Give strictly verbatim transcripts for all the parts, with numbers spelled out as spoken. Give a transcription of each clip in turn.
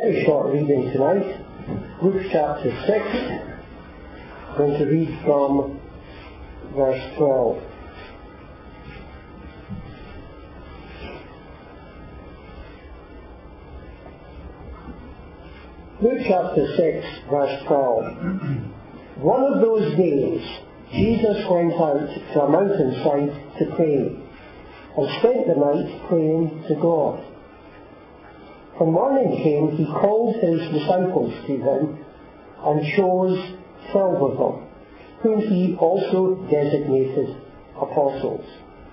Very short reading tonight, Luke chapter six. I'm going to read from verse twelve. Luke chapter six, verse twelve. One of those days, Jesus went out to a mountainside to pray, and spent the night praying to God. When morning came, he called his disciples to him and chose twelve of them, whom he also designated apostles.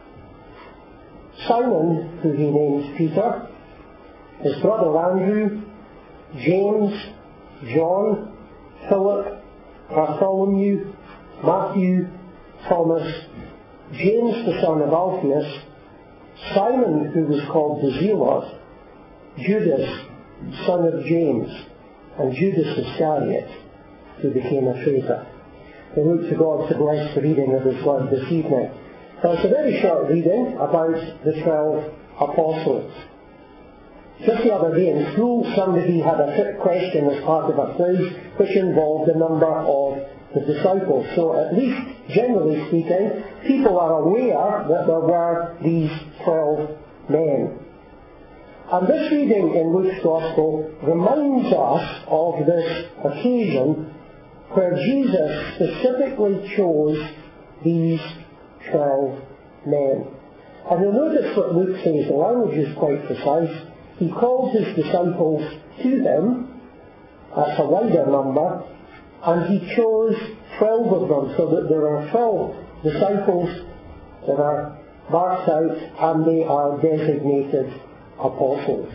Simon, who he named Peter, his brother Andrew, James, John, Philip, Bartholomew, Matthew, Thomas, James the son of Alphaeus, Simon, who was called the Zealot, Judas, son of James, and Judas Iscariot, who became a traitor. We look to God to bless the reading of His Word this evening. Now, it's a very short reading about the twelve apostles. Just the other day in school, somebody had a trick question as part of a quiz which involved the number of the disciples. So at least, generally speaking, people are aware that there were these twelve men. And this reading in Luke's Gospel reminds us of this occasion where Jesus specifically chose these twelve men. And you'll notice what Luke says, the language is quite precise. He calls his disciples to him, that's a wider number, and he chose twelve of them, so that there are twelve disciples that are marked out and they are designated apostles.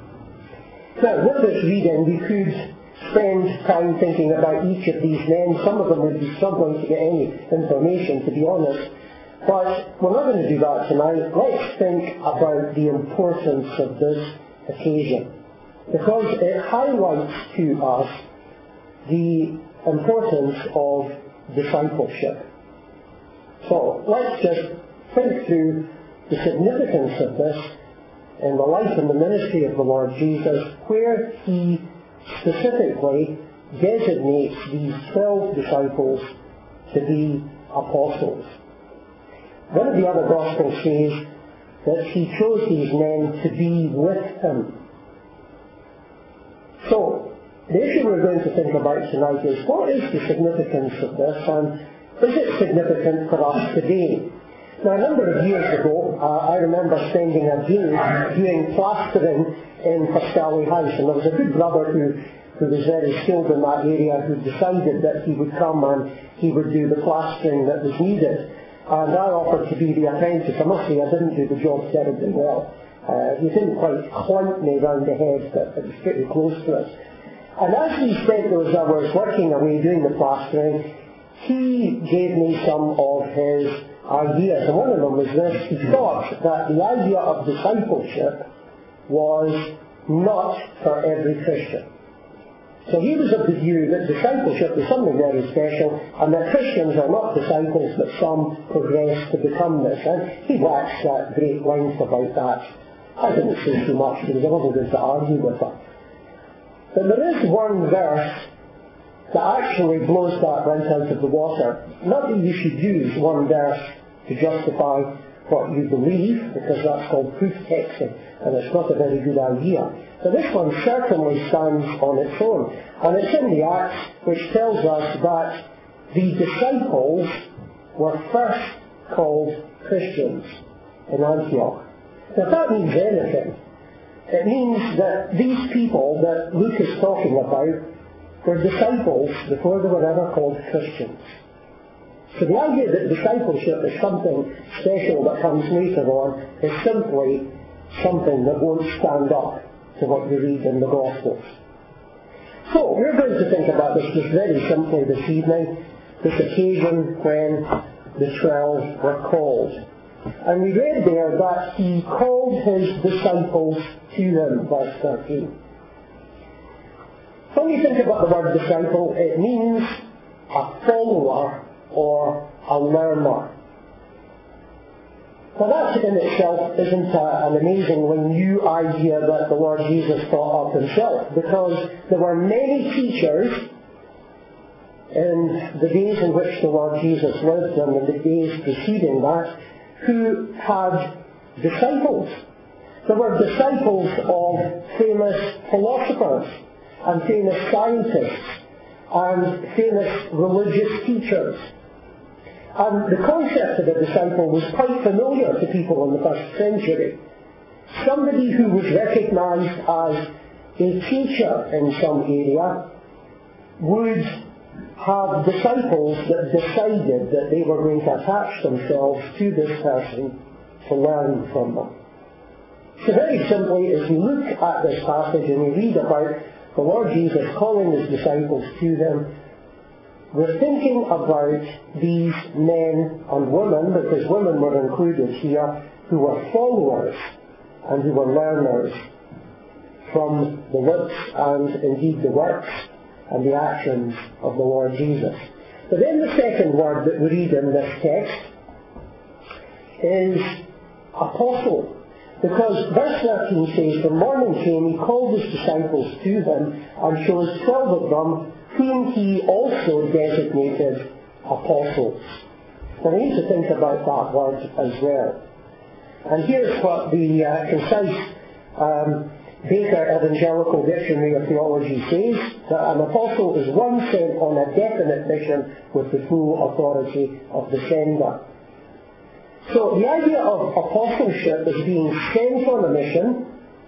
Now, with this reading, we could spend time thinking about each of these men. Some of them would be struggling to get any information, to be honest. But we're not going to do that tonight. Let's think about the importance of this occasion, because it highlights to us the importance of discipleship. So, let's just think through the significance of this in the life and the ministry of the Lord Jesus, where he specifically designates these twelve disciples to be apostles. One of the other Gospels says that he chose these men to be with him. So, the issue we're going to think about tonight is, what is the significance of this, and is it significant for us today? Now, a number of years ago, uh, I remember spending a day doing plastering in Pascali House, and there was a good brother who, who was very skilled in that area, who decided that he would come and he would do the plastering that was needed. And I offered to be the apprentice. I must say I didn't do the job terribly well. Uh, he didn't quite clout me round the head, but it was pretty close to it. And as we spent those hours working away doing the plastering, he gave me some of his ideas. And one of them was this: he thought that the idea of discipleship was not for every Christian. So he was of the view that discipleship is something very special, and that Christians are not disciples, but some progress to become this. And he waxed at great length about that. I didn't say too much because I wasn't going to argue with her. But there is one verse that actually blows that right out of the water. Not that you should use one verse to justify what you believe, because that's called proof texting, and it's not a very good idea. But this one certainly stands on its own. And it's in the Acts, which tells us that the disciples were first called Christians in Antioch. Now, if that means anything, it means that these people that Luke is talking about were disciples before they were ever called Christians. So the idea that discipleship is something special that comes later on is simply something that won't stand up to what you read in the Gospels. So we're going to think about this just very simply this evening, this occasion when the twelve were called. And we read there that he called his disciples to him, verse thirteen. When you think about the word disciple, it means a follower or a learner. Now that in itself isn't a, an amazingly new idea that the Lord Jesus thought up himself, because there were many teachers in the days in which the Lord Jesus lived and in the days preceding that who had disciples. There were disciples of famous philosophers and famous scientists and famous religious teachers. And the concept of a disciple was quite familiar to people in the first century. Somebody who was recognized as a teacher in some area would have disciples that decided that they were going to attach themselves to this person to learn from them. So very simply, as you look at this passage and you read about the Lord Jesus calling his disciples to him, we're thinking about these men and women, because women were included here, who were followers and who were learners from the lips and indeed the works and the actions of the Lord Jesus. But then the second word that we read in this text is apostle. Because verse thirteen says, "When morning came, he called his disciples to him and chose twelve of them, whom he also designated apostles." Now we need to think about that word as well. And here's what the uh, concise um, Baker Evangelical Dictionary of Theology says, that an apostle is one sent on a definite mission with the full authority of the sender. So the idea of apostleship is being sent on a mission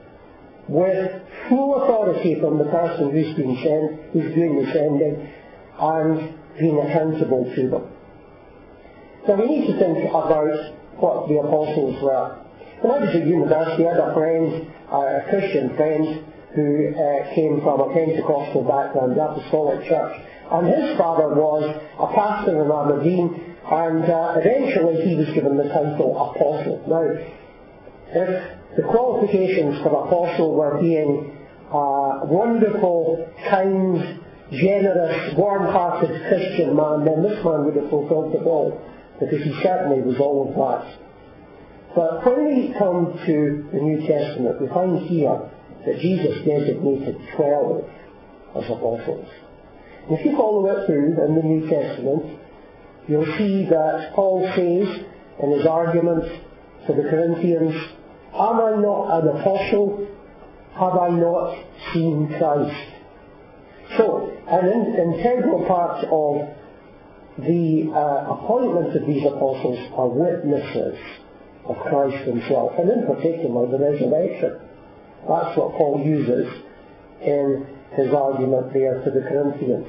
with full authority from the person who's been sent, who's doing the sending, and being accountable to them. Now we need to think about what the apostles were. When I was at university, I had a friend, a Christian friend, who uh, came from a Pentecostal background, the Apostolic Church, and his father was a pastor in Aberdeen, and uh, eventually he was given the title apostle. Now, if the qualifications for apostle were being a wonderful, kind, generous, warm-hearted Christian man, then this man would have fulfilled them all, because he certainly was all of that. But when we come to the New Testament, we find here that Jesus designated twelve as apostles. And if you follow it through in the New Testament, you'll see that Paul says in his argument to the Corinthians, "Am I not an apostle? Have I not seen Christ?" So, an in- integral part of the uh, appointment of these apostles are witnesses of Christ himself, and in particular the resurrection. That's what Paul uses in his argument there to the Corinthians.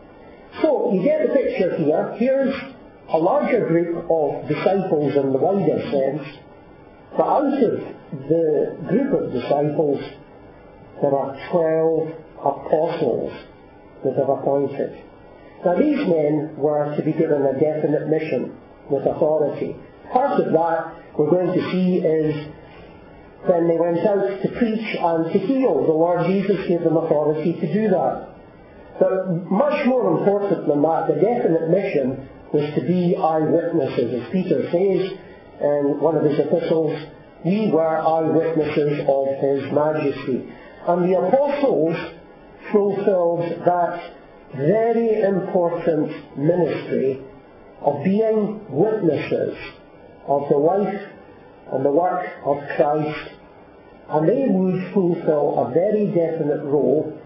So, you get the picture here. Here's a larger group of disciples in the wider sense, but out of the group of disciples, there are twelve apostles that are appointed. Now these men were to be given a definite mission with authority. Part of that we're going to see is when they went out to preach and to heal, the Lord Jesus gave them authority to do that. But much more important than that, the definite mission was to be eyewitnesses. As Peter says in one of his epistles, we were eyewitnesses of his majesty. And the apostles fulfilled that very important ministry of being witnesses of the life and the work of Christ, and they would fulfill a very definite role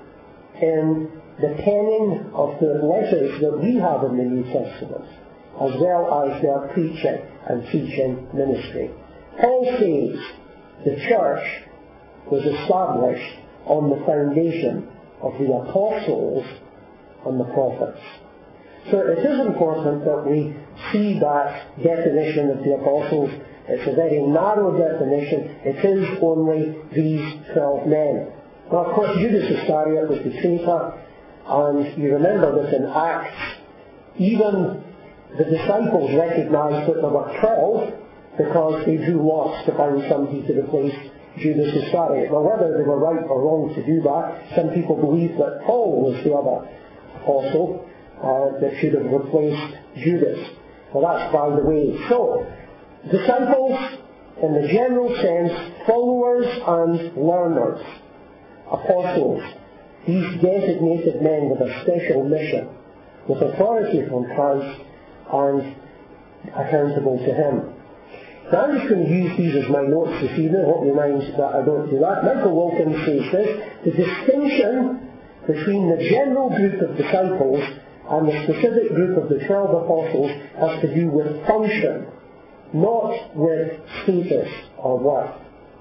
in the penning of the letters that we have in the New Testament, as well as their preaching and teaching ministry. Paul says the church was established on the foundation of the apostles and the prophets. So it is important that we see that definition of the apostles. It's a very narrow definition. It is only these twelve men. Now, of course, Judas Iscariot was the traitor, and you remember that in Acts, even the disciples recognized that there were twelve because they drew lots to find somebody to replace Judas Iscariot. Now, whether they were right or wrong to do that, some people believe that Paul was the other apostle uh, that should have replaced Judas. Well, that's by the way. So, disciples in the general sense, followers and learners, apostles, these designated men with a special mission, with authority from Christ and accountable to Him. Now I'm just going to use these as my notes this evening. I hope you mind that I don't do that. Michael Wilkins says this: the distinction between the general group of disciples and the specific group of the twelve apostles has to do with function, not with status or worth.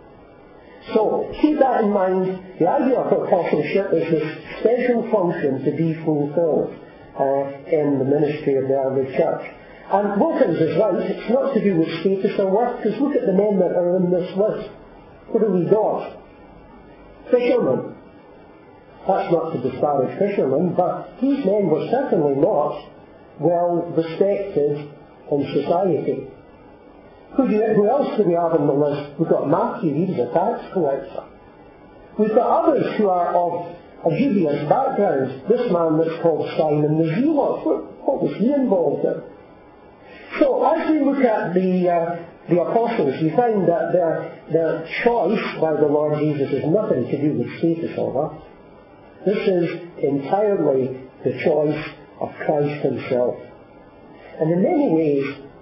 So keep that in mind. The idea of apostleship is this special function to be fulfilled uh, in the ministry of the early church. And Wilkins is right, it's not to do with status or worth, because look at the men that are in this list. What have we got? Fishermen. That's not to disparage fishermen, but these men were certainly not well respected in society. Who, do you, who else do we have on the list? We've got Matthew, he was a tax collector. We've got others who are of a dubious background. This man that's called Simon the Zealot, what, what was he involved in? So as we look at the uh, the apostles, you find that their, their choice by the Lord Jesus has nothing to do with status or worth. This is entirely the choice of Christ Himself. And in many ways,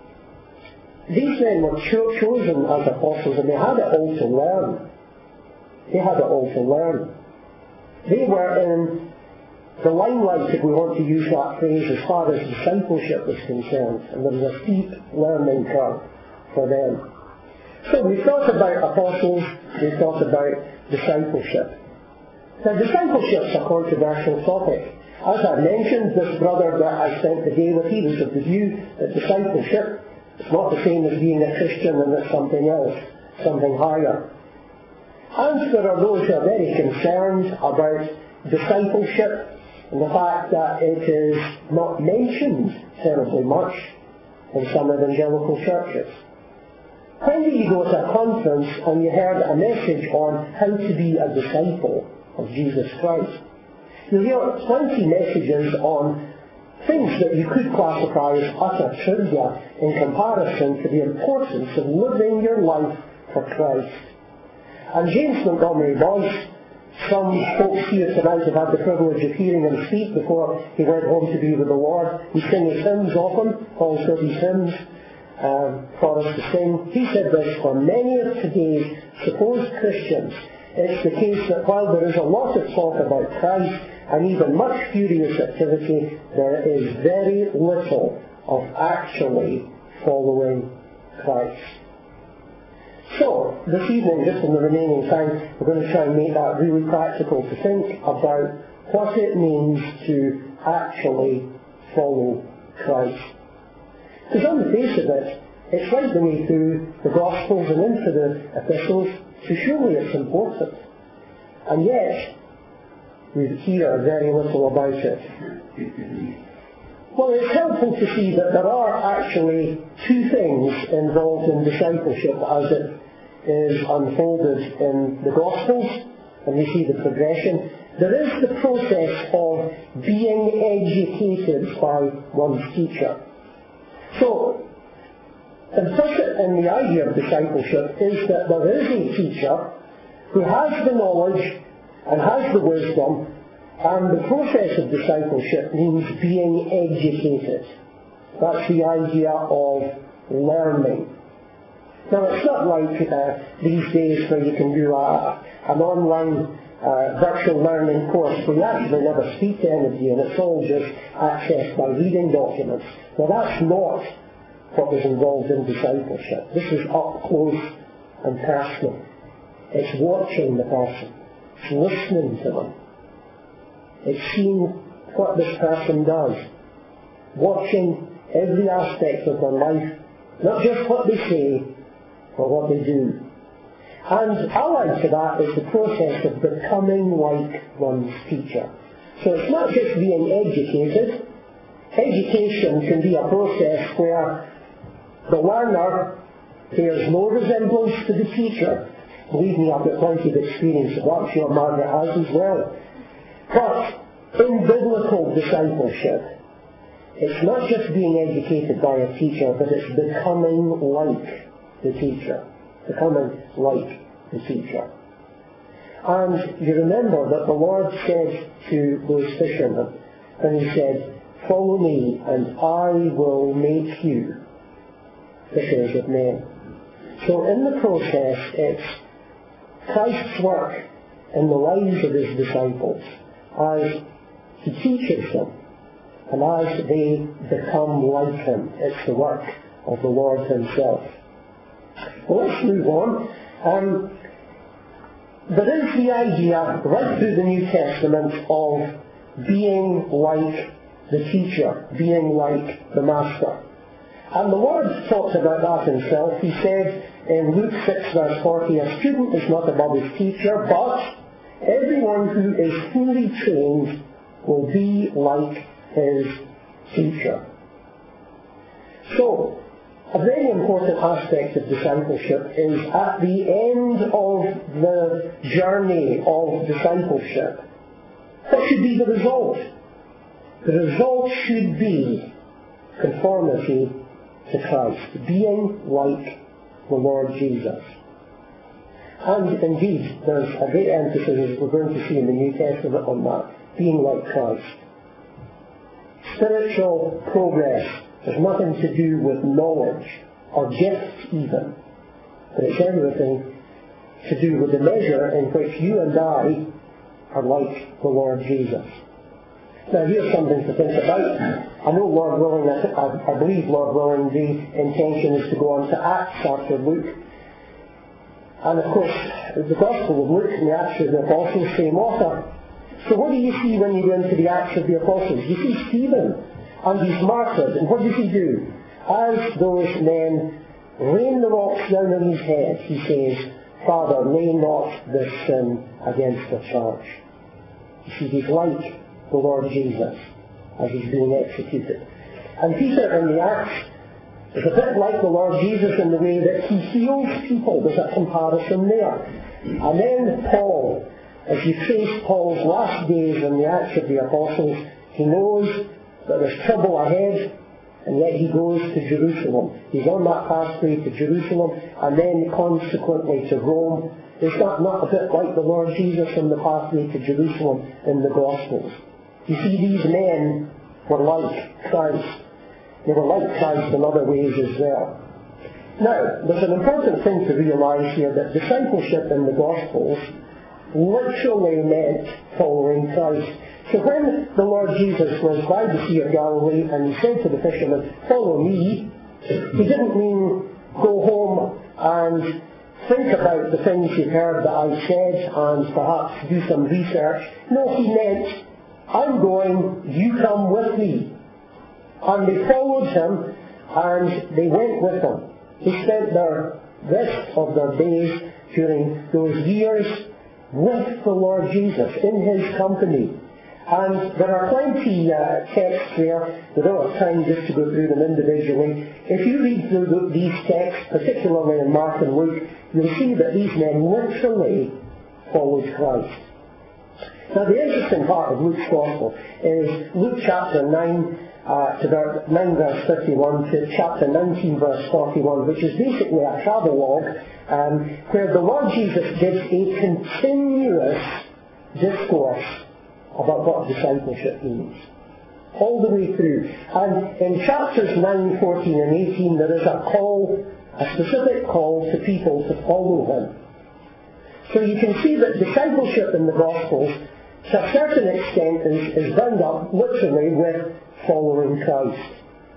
these men were cho- chosen as apostles, and they had it all to learn. They had it all to learn. They were in the limelight, if we want to use that phrase, as far as discipleship was concerned, and there was a steep learning curve for them. So we thought about apostles, we thought about discipleship. Now, discipleship is a controversial topic. As I mentioned, this brother that I spent the day with, he was of the view that discipleship is not the same as being a Christian, and it's something else, something higher. And there are those who are very concerned about discipleship and the fact that it is not mentioned terribly much in some evangelical churches. When did you go to a conference and you heard a message on how to be a disciple of Jesus Christ? You'll hear plenty messages on things that you could classify as utter trivia in comparison to the importance of living your life for Christ. And James Montgomery Boyce, some folks here tonight have had the privilege of hearing him speak before he went home to be with the Lord. We sing his hymns often, Paul said his hymns um, for us to sing. He said this: for many of today's supposed Christians, it's the case that while there is a lot of talk about Christ and even much furious activity, there is very little of actually following Christ. So, this evening, just in the remaining time, we're going to try and make that really practical, to think about what it means to actually follow Christ. Because on the face of it, it's right the way through the Gospels and into the epistles, so surely it's important. And yet, we hear very little about it. Well, it's helpful to see that there are actually two things involved in discipleship as it is unfolded in the Gospels, and we see the progression. There is the process of being educated by one's teacher. So, implicit in the idea of discipleship is that there is a teacher who has the knowledge and has the wisdom, and the process of discipleship means being educated. That's the idea of learning. Now, it's not like uh, these days where you can do a, an online uh, virtual learning course where you actually never speak to anybody and it's all just accessed by reading documents. Now, that's not what was involved in discipleship. This is up close and personal. It's watching the person. It's listening to them. It's seeing what this person does. Watching every aspect of their life. Not just what they say, but what they do. And allied to that is the process of becoming like one's teacher. So it's not just being educated. Education can be a process where the learner bears no resemblance to the teacher. Believe me, I've got plenty of experience of that. I'm sure Margaret has as well. But in biblical discipleship, it's not just being educated by a teacher, but it's becoming like the teacher. becoming like the teacher. And you remember that the Lord said to those fishermen, and he said, "Follow me, and I will make you fishers of men." So in the process, it's Christ's work in the lives of his disciples as he teaches them and as they become like him. It's the work of the Lord himself. Well, let's move on. Um, there is the idea right through the New Testament of being like the teacher, being like the master. And the Lord talks about that himself. He said in Luke six verse forty, "A student is not above his teacher, but everyone who is fully trained will be like his teacher." So, a very important aspect of discipleship is at the end of the journey of discipleship, what should be the result? The result should be conformity to Christ, being like the Lord Jesus. And indeed, there's a great emphasis, as we're going to see in the New Testament, on that, being like Christ. Spiritual progress has nothing to do with knowledge or gifts even, but it's everything to do with the measure in which you and I are like the Lord Jesus. Now here's something to think about. I know, Lord willing, I, I believe, Lord willing, the intention is to go on to Acts after Luke. And of course, the Gospel of Luke and the Acts of the Apostles, same author. So what do you see when you go into the Acts of the Apostles? You see Stephen, and he's martyred. And what does he do? As those men rain the rocks down on his head, he says, "Father, lay not this sin against the church." You see, he's like the Lord Jesus as he's being executed. And Peter in the Acts is a bit like the Lord Jesus in the way that he heals people. There's a comparison there. And then Paul, as you trace Paul's last days in the Acts of the Apostles, he knows that there's trouble ahead, and yet he goes to Jerusalem. He's on that pathway to Jerusalem, and then consequently to Rome. Is that not a bit like the Lord Jesus on the pathway to Jerusalem in the Gospels? You see, these men were like Christ. They were like Christ in other ways as well. Now, there's an important thing to realize here, that discipleship in the Gospels literally meant following Christ. So when the Lord Jesus was by the Sea of Galilee and he said to the fishermen, "Follow me," he didn't mean go home and think about the things you've heard that I've said and perhaps do some research. No, he meant, "I'm going, you come with me." And they followed him and they went with him. They spent the rest of their days during those years with the Lord Jesus, in his company. And there are plenty uh, texts there. We don't have time just to go through them individually. If you read through these texts, particularly in Mark and Luke, you'll see that these men literally followed Christ. Now the interesting part of Luke's Gospel is Luke chapter nine, uh, to ver- nine verse fifty-one to chapter nineteen verse forty-one, which is basically a travelogue um, where the Lord Jesus gives a continuous discourse about what discipleship means, all the way through. And in chapters nine, fourteen and eighteen there is a call, a specific call to people to follow him. So you can see that discipleship in the Gospels, to a certain extent, is, is bound up literally with following Christ.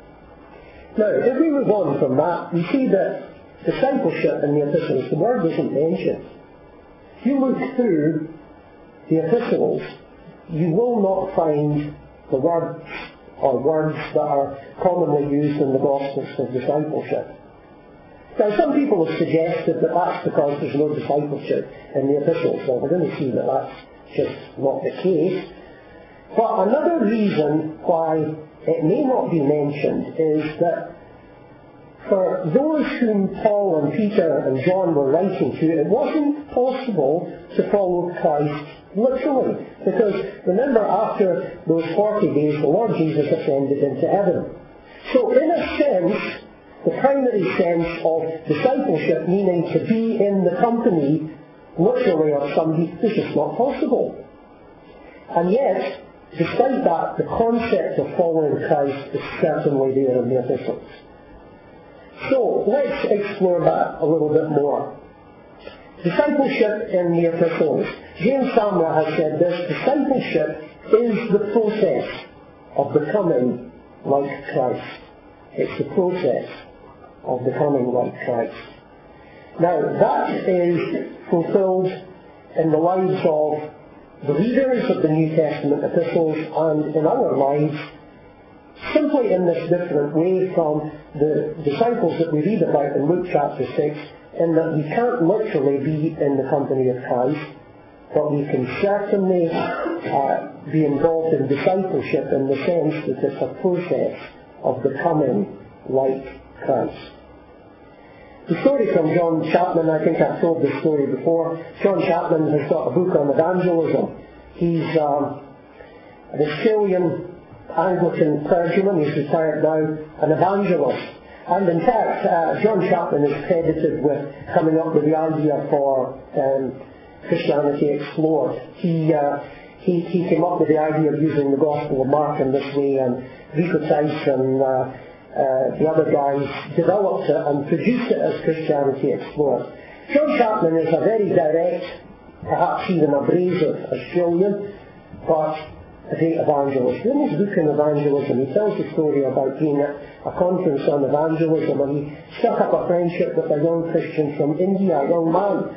Now, if we move on from that, we see that discipleship in the epistles, the word isn't mentioned. If you look through the epistles, you will not find the words or words that are commonly used in the Gospels for discipleship. Now, some people have suggested that that's because there's no discipleship in the epistles. Well, we're going to see that that's just not the case. But another reason why it may not be mentioned is that for those whom Paul and Peter and John were writing to, it wasn't possible to follow Christ literally. Because remember, after those forty days, the Lord Jesus ascended into heaven. So in a sense, the primary sense of discipleship, meaning to be in the company, literally, of somebody, is just not possible. And yet, despite that, the concept of following Christ is certainly there in the epistles. So, let's explore that a little bit more. Discipleship in the epistles. James Samra has said this: discipleship is the process of becoming like Christ. It's the process of becoming like Christ. Now, that is fulfilled in the lives of the readers of the New Testament epistles and in our lives, simply in this different way from the disciples that we read about in Luke chapter six, in that we can't literally be in the company of Christ, but we can certainly uh, be involved in discipleship in the sense that it's a process of becoming like Christ. The story from John Chapman, I think I've told this story before. John Chapman has got a book on evangelism. He's um, an Australian Anglican clergyman. He's retired now, an evangelist. And in fact, uh, John Chapman is credited with coming up with the idea for um, Christianity Explored. He, uh, he, he came up with the idea of using the Gospel of Mark in this way, and Rico Tice and uh, uh, the other guys developed it and produced it as Christianity Explored. John Chapman is a very direct, perhaps even abrasive Australian, but a great evangelist. In his book on evangelism, he tells the story about being at a conference on evangelism, and he struck up a friendship with a young Christian from India, a young man.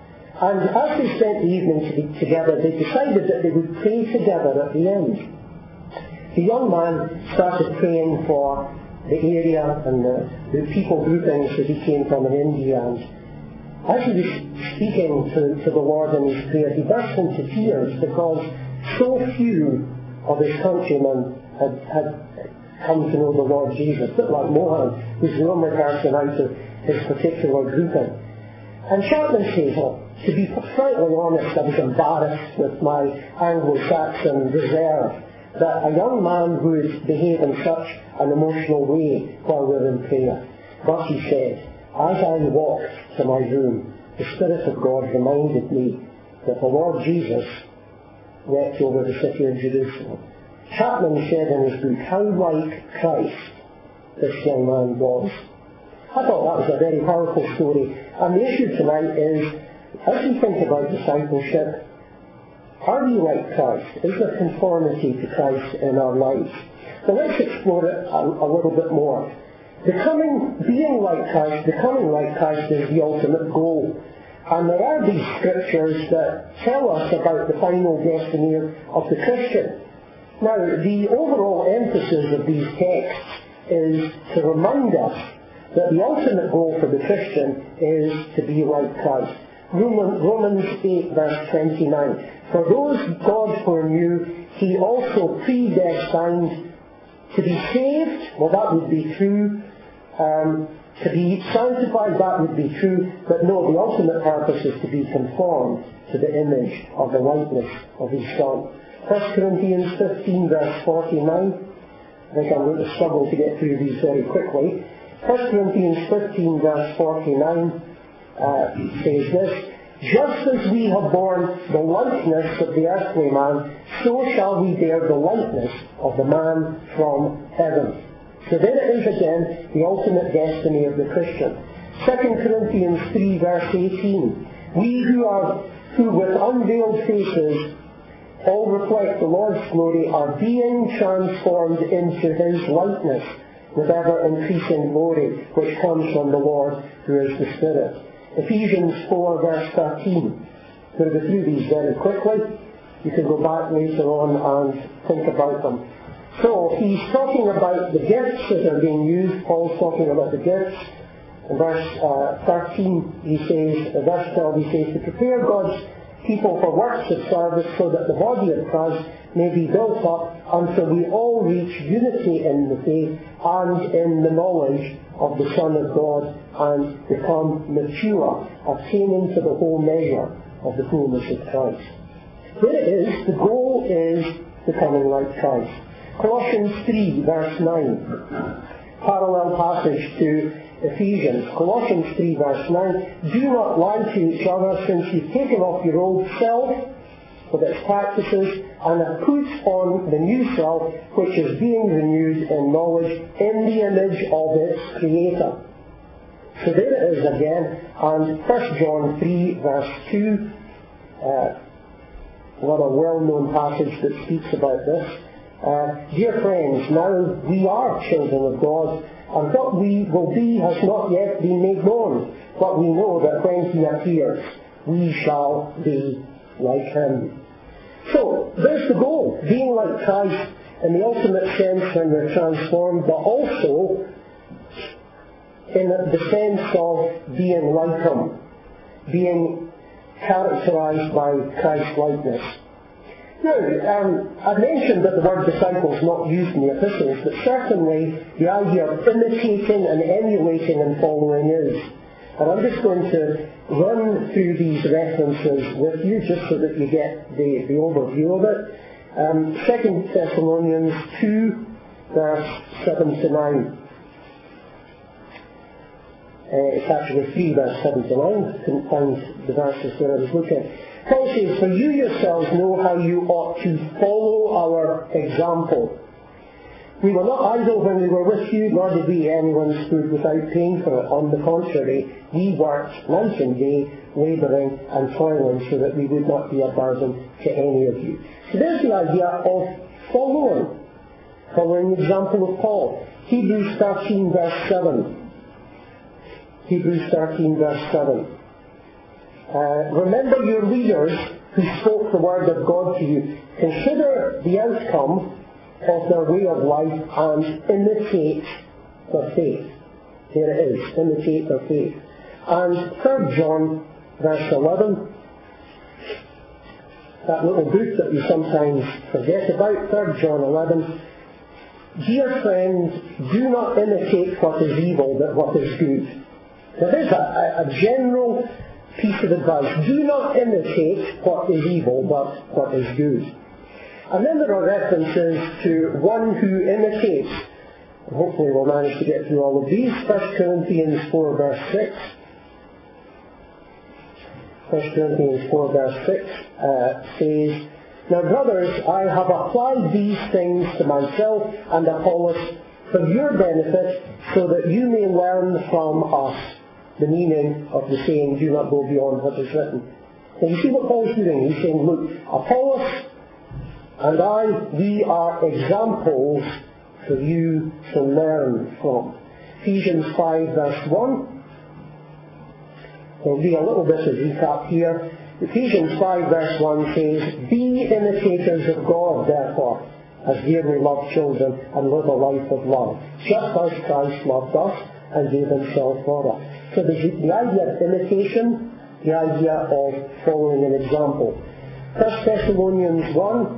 And as they spent the evening together, they decided that they would pray together at the end. The young man started praying for the area and the, the people groupings that he came from in India. And as he was speaking to, to the Lord in his prayer, he burst into tears because so few of his countrymen had, had come to know the Lord Jesus, a bit like Mohan, who's the only person out of his particular grouping. And Chapman says, well, to be frankly honest, I was embarrassed with my Anglo-Saxon reserve that a young man would behave in such an emotional way while we were in prayer. But he said, as I walked to my room, the Spirit of God reminded me that the Lord Jesus wept over the city of Jerusalem. Chapman said in his book how like Christ this young man was. I thought that was a very powerful story. And the issue tonight is, as we think about discipleship, are we like Christ? Is there conformity to Christ in our lives? So let's explore it a, a little bit more. Becoming, being like Christ, becoming like Christ is the ultimate goal. And there are these scriptures that tell us about the final destiny of the Christian. Now, the overall emphasis of these texts is to remind us that the ultimate goal for the Christian is to be like Christ. Romans eight verse twenty-nine. For those God foreknew, He also predestined to be saved. Well, that would be true. Um, to be sanctified, that would be true. But no, the ultimate purpose is to be conformed to the image of the likeness of His Son. First Corinthians fifteen verse forty-nine. I think I'm going to struggle to get through these very quickly. First Corinthians fifteen verse forty-nine uh, says this: just as we have borne the likeness of the earthly man, so shall we bear the likeness of the man from heaven. So there it is again, the ultimate destiny of the Christian. Second Corinthians three verse eighteen. We who are who with unveiled faces all reflect the Lord's glory are being transformed into His likeness with ever increasing glory, which comes from the Lord who is the Spirit. Ephesians four verse thirteen. I'm going to go through these very quickly. You can go back later on and think about them. So he's talking about the gifts that are being used. Paul's talking about the gifts. In verse uh, thirteen, he says, verse twelve, he says, to prepare God's people for works of service so that the body of Christ may be built up until we all reach unity in the faith and in the knowledge of the Son of God and become mature, attaining to the whole measure of the fullness of Christ. There it is. The goal is becoming like Christ. Colossians three verse nine. parallel passage to Ephesians, Colossians three verse nine, do not lie to each other, since you've taken off your old self with its practices and have put on the new self, which is being renewed in knowledge in the image of its Creator. So there it is again, and First John three verse two, uh, another well-known passage that speaks about this. Uh, Dear friends, now we are children of God, and what we will be has not yet been made known, but we know that when He appears, we shall be like Him. So, there's the goal, being like Christ in the ultimate sense when we're transformed, but also in the sense of being like Him, being characterized by Christ-likeness. Now, um, I mentioned that the word disciple is not used in the epistles, but certainly the idea of imitating and emulating and following is. And I'm just going to run through these references with you just so that you get the, the overview of it. Um, Second Thessalonians two, verse seven to nine. Uh, it's actually three, verse seven to nine. I couldn't find the verses where I was looking. Paul says, for you yourselves know how you ought to follow our example. We were not idle when we were with you, nor did we eat anyone's food without paying for it. On the contrary, we worked night and day, labouring and toiling, so that we would not be a burden to any of you. So there's the idea of following, following the example of Paul. Hebrews thirteen, verse seven. Hebrews thirteen, verse seven. Uh, remember your leaders who spoke the word of God to you. Consider the outcome of their way of life and imitate their faith. There it is, imitate their faith. And Third John, verse eleven, that little book that we sometimes forget about, Third John eleven, dear friends, do not imitate what is evil, but what is good. Now there's a, a general piece of advice. Do not imitate what is evil, but what is good. And then there are references to one who imitates. Hopefully we'll manage to get through all of these. First Corinthians four, verse six. First Corinthians four, verse six uh, says, now brothers, I have applied these things to myself and Apollos for your benefit, so that you may learn from us the meaning of the saying, do not go beyond what is written. And you see what Paul's doing? He's saying, look, Apollos and I, we are examples for you to learn from. Ephesians five, verse one. There'll be a little bit of recap here. Ephesians five, verse one says, be imitators of God, therefore, as dearly loved children, and live a life of love, just as Christ loved us and gave himself for us. So there's the idea of imitation, the idea of following an example. First Thessalonians one,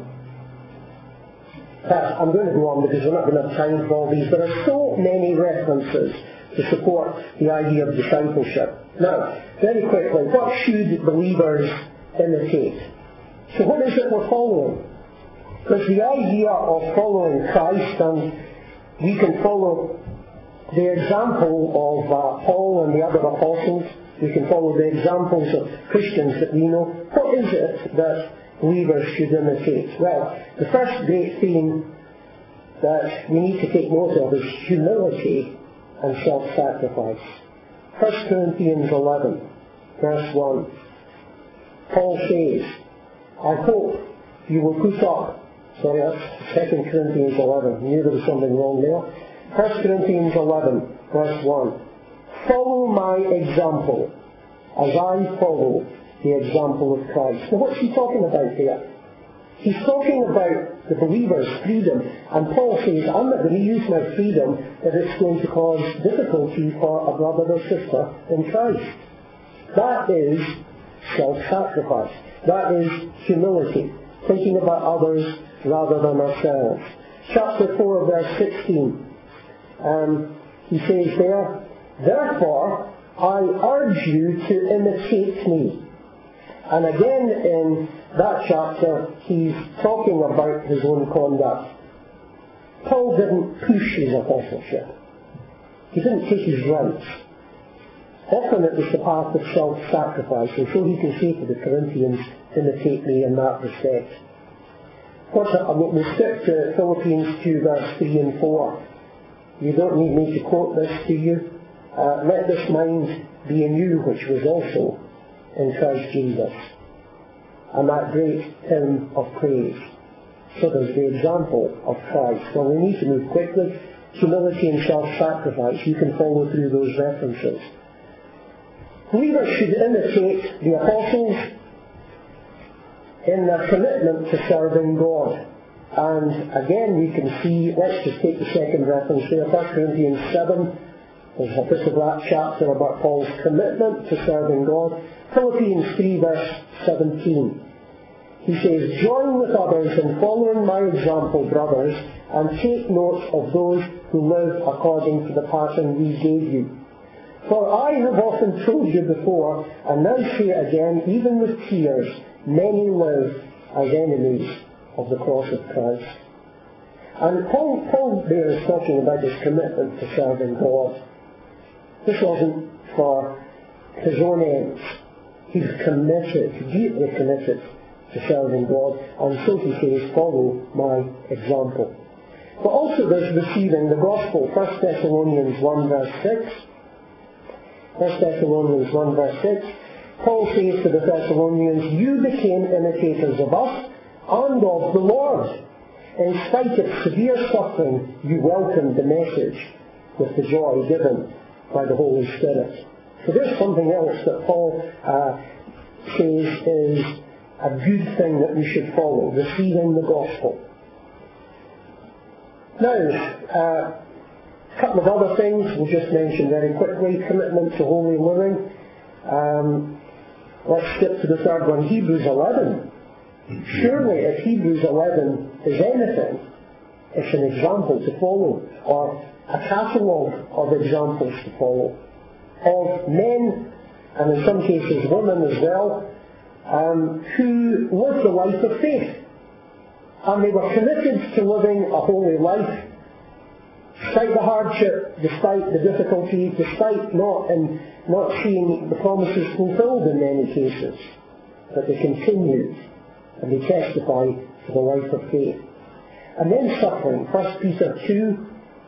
uh, I'm going to go on because we're not going to have time for all these. There are so many references to support the idea of discipleship. Now, very quickly, what should believers imitate? So what is it we're following? Because the idea of following Christ, and we can follow the example of uh, Paul and the other apostles, we can follow the examples of Christians that we know. What is it that believers should imitate? Well, the first great theme that we need to take note of is humility and self-sacrifice. First Corinthians eleven, verse one. Paul says, I hope you will put up, sorry, that's Second Corinthians eleven, I knew there was something wrong there. First Corinthians eleven, verse one. Follow my example as I follow the example of Christ. Now what's he talking about here? He's talking about the believer's freedom. And Paul says, I'm not going to use my freedom if it's going to cause difficulty for a brother or sister in Christ. That is self-sacrifice. That is humility. Thinking about others rather than ourselves. Chapter four, verse sixteen. Um, he says there, therefore, I urge you to imitate me. And again in that chapter, he's talking about his own conduct. Paul didn't push his apostleship. He didn't take his rights. Often it was the path of self-sacrifice, and so he can say to the Corinthians, imitate me in that respect. What's a, we'll stick to Philippians two, verse three and four. You don't need me to quote this to you. Uh, Let this mind be in you, which was also in Christ Jesus. And that great hymn of praise. So there's the example of Christ. Well, we need to move quickly. Humility and self-sacrifice. You can follow through those references. Believers should imitate the apostles in their commitment to serving God. And again, we can see, let's just take the second reference there, First Corinthians seven. There's a bit of that chapter about Paul's commitment to serving God. Philippians three, verse seventeen. He says, join with others in following my example, brothers, and take note of those who live according to the pattern we gave you. For I have often told you before, and now say again, even with tears, many live as enemies of the cross of Christ. And Paul, Paul there is talking about his commitment to serving God. This wasn't for his own ends. He was committed, deeply committed to serving God, and so he says, follow my example. But also there's receiving the gospel. First Thessalonians one, verse six. First Thessalonians one, verse six. Paul says to the Thessalonians, you became imitators of us and of the Lord. In spite of severe suffering, you welcomed the message with the joy given by the Holy Spirit. So there's something else that Paul uh, says is a good thing that we should follow, receiving the gospel. Now, uh, a couple of other things we'll just mention very quickly. Commitment to holy living. Um, let's skip to the third one, Hebrews eleven. Surely if Hebrews eleven is anything, it's an example to follow, or a catalogue of examples to follow, of men, and in some cases women as well, um, who lived a life of faith. And they were committed to living a holy life, despite the hardship, despite the difficulty, despite not in not seeing the promises fulfilled in many cases. But they continued, and they testified to the life of faith. And then suffering, First Peter two.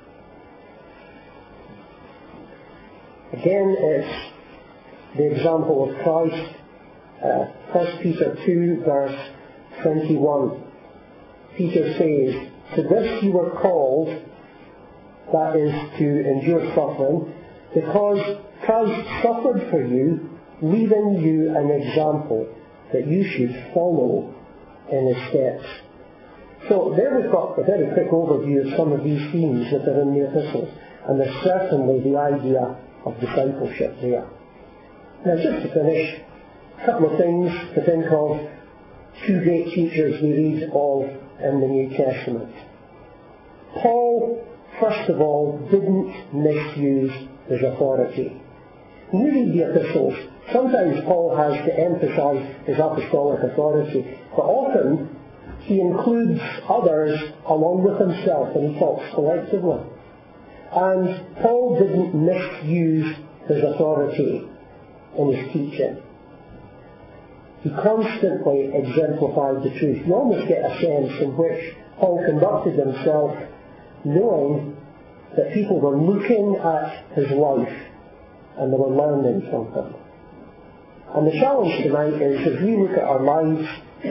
Again, it's the example of Christ. Uh, First Peter two, verse twenty-one. Peter says, to this you were called, that is to endure suffering, because Christ suffered for you, leaving you an example that you should follow in his steps. So there we've got a very quick overview of some of these themes that are in the epistles, and there's certainly the idea of discipleship there. Now just to finish, a couple of things to think of. Two great teachers we read of in the New Testament. Paul, first of all, didn't misuse his authority. When you read the epistles, sometimes Paul has to emphasize his apostolic authority, but often he includes others along with himself, and he talks collectively. And Paul didn't misuse his authority in his teaching. He constantly exemplified the truth. You almost get a sense in which Paul conducted himself knowing that people were looking at his life and they were learning from him. And the challenge tonight is, as we look at our lives,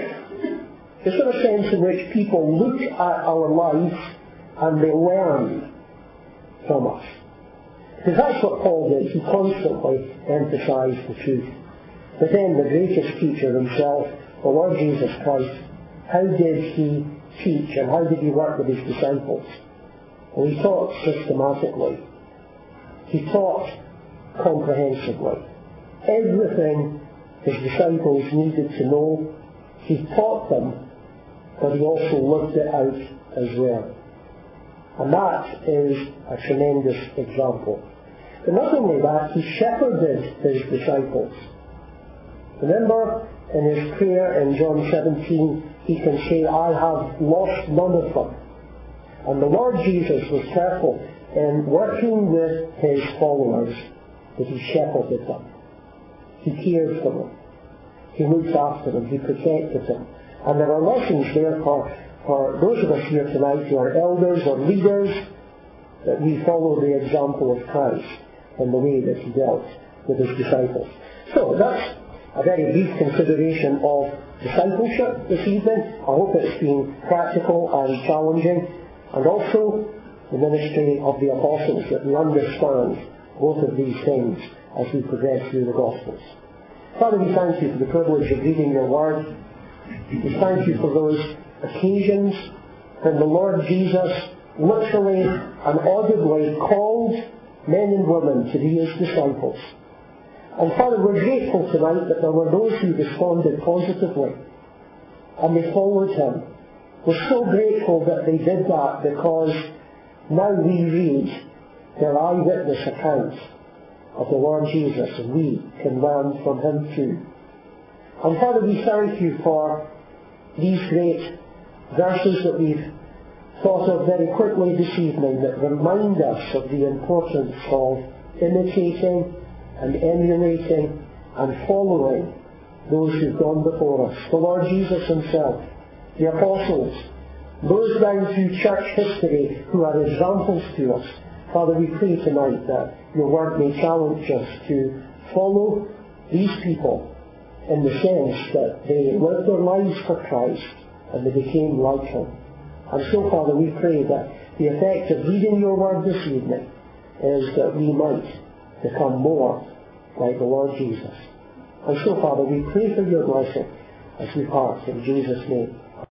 is there a sense in which people look at our lives and they learn from us? Because that's what Paul did. He constantly emphasized the truth. But then the greatest teacher himself, the Lord Jesus Christ, how did he teach and how did he work with his disciples? Well, he taught systematically. He taught comprehensively. Everything his disciples needed to know, he taught them, but he also lived it out as well. And that is a tremendous example. But not only that, he shepherded his disciples. Remember, in his prayer in John seventeen, he can say, I have lost none of them. And the Lord Jesus was careful in working with his followers, that he shepherded them. He cared for them. He looked after them. He protected them. And there are lessons there for, for those of us here tonight who are elders or leaders, that we follow the example of Christ in the way that he dealt with his disciples. So that's a very brief consideration of discipleship this evening. I hope it's been practical and challenging, and also the ministry of the apostles, that we understand both of these things as we progress through the Gospels. Father, we thank you for the privilege of reading your word. We thank you for those occasions when the Lord Jesus literally and audibly called men and women to be his disciples. And Father, we're grateful tonight that there were those who responded positively and they followed him. We're so grateful that they did that, because now we read their eyewitness accounts of the Lord Jesus, and we can learn from him too. And Father, we thank you for these great verses that we've thought of very quickly this evening, that remind us of the importance of imitating and emulating and following those who've gone before us. The Lord Jesus himself, the apostles, those down through church history who are examples to us. Father, we pray tonight that your word may challenge us to follow these people in the sense that they lived their lives for Christ and they became like him. And so, Father, we pray that the effect of reading your word this evening is that we might become more like the Lord Jesus. And so, Father, we pray for your blessing as we part in Jesus' name.